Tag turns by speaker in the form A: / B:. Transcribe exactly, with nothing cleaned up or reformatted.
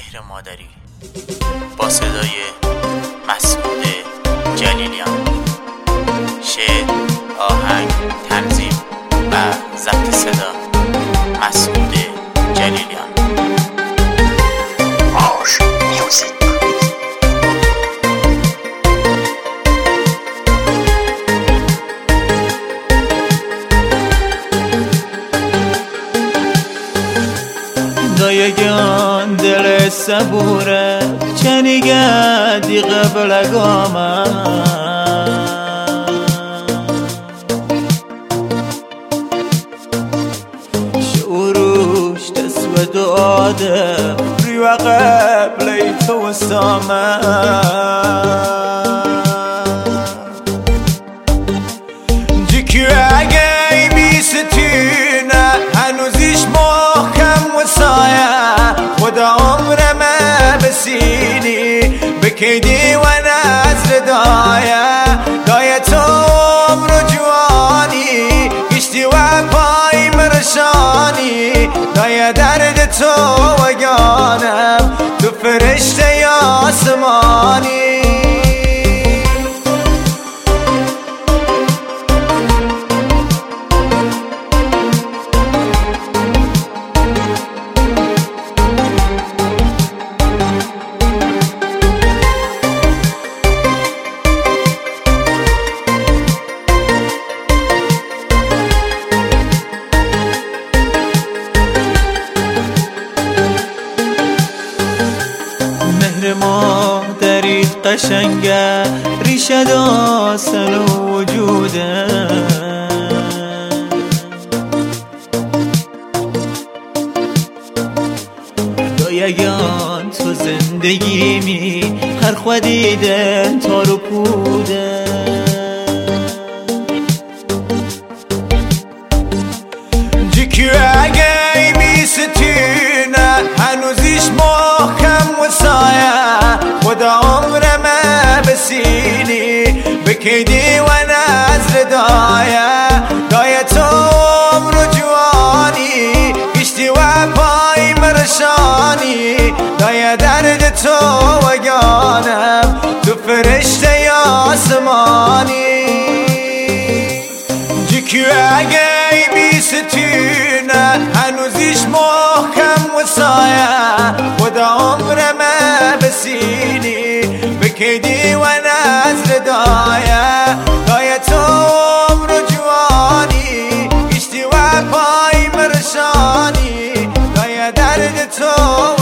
A: مهر مادری با صدای مسعود جلیلیان. شعر، آهنگ، تنظیم و ضبط صدا مسعود جلیلیان.
B: آش میوزیک.
C: دایگان دل صبوره چنیگه دی قبل گامه شعروش تسود آده ریو قبلی تو سامه جیکی اگه بیستونه هنوزیش محکم و سایه خدا عمرمه بسینی بکیدی و نظر دایه دایه تو عمر و جوانی گشتی و پای مرشانی دایه درد تو و گانم تو فرشته آسمانی. مهر مادریت قشنگه ریشه داستن و وجوده دایگان تو زندگی می هر خودیده تارو پوده جیکی اگه بیستونه هنوزیش محکم و سایه خدا عمرمه بسینی بکیدی و نظر دایه دایه تو عمر و جوانی گشتی و پای مرشانی دایه درد تو و گانم تو فرشته آسمانی. جیکی اگه بیستونه هنوزیش محکم و سایه خدا عمرمه بسینی بکیدی و نظر دایه دایه تو عمر و جوانی گشتی و پای مرشانی دایه درد تو